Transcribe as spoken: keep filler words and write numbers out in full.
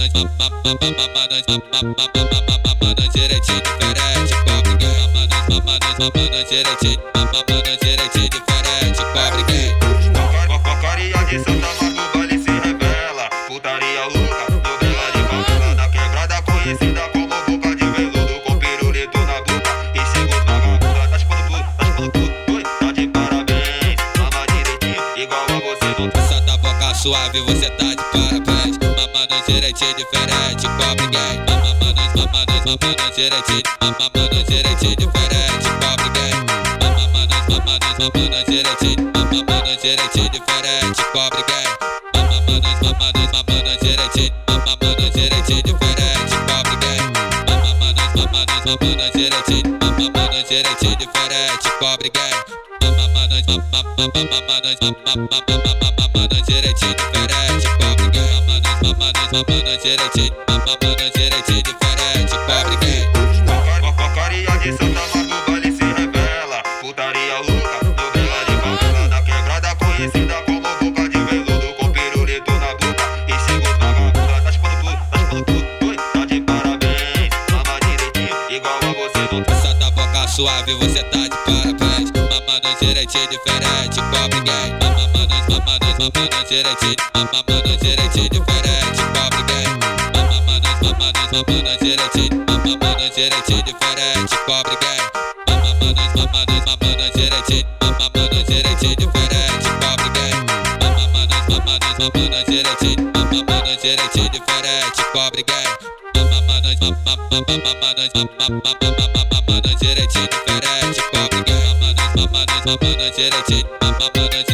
mamando direitinho diferente, pobre gay. Mamando direitinho, mamando direitinho diferente, pobre gay. Porcaria de Santa Marta, o baile se revela. Putaria louca, novela de favela. Na quebrada conhecida como boca de veludo, com pirulito na boca e sigo vagabunda. Tá chupando tudo, tá chupando tudo, oi, tá de parabéns. Mama direitinho, igual a você não tá. Essa da boca suave, você tá de parabéns. Mamando direitinho diferente, pobre gay. Mamando, mamando, mamando direitinho, mamando direitinho diferente, pobre gay. Mamando, mamando, mamando direitinho, mamando direitinho diferente, pobre gay. Mamando, mamando, mamando direitinho, mamando direitinho diferente, pobre gay. Mamando, mamando, mamando direitinho, mamando direitinho diferente, pobre gay. Mamando, mamando, mamando direitinho diferente, pobre gay. Mamando, mamando direitinho, mamando direitinho diferente, pobre gay. Porcaria de Santa Marta, o baile se revela. Putaria louca, novela de favela. Na quebrada conhecida como boca de veludo, com pirulito na boca e sigo vagabunda. Tá chupando tudo, tá chupando tudo, oi, tá de parabéns. Mama direitinho, igual a você não tá. Essa da boca suave, você tá de parabéns. Mamando direitinho diferente, pobre gay. Mamando, mamando, mamando direitinho, mamando direitinho diferente, pobre gay. Mamando, mamando, mamando direitinho, mamando direitinho diferente, pobre gay. Mamando, mamando, mamando direitinho, mamando direitinho diferente, pobre gay. Mamando, mamando, mamando direitinho, mamando direitinho diferente, pobre gay. Mamando, mamando, mamando direitinho diferente, pobre gay. Mamando, mamando, mamando direitinho, mamando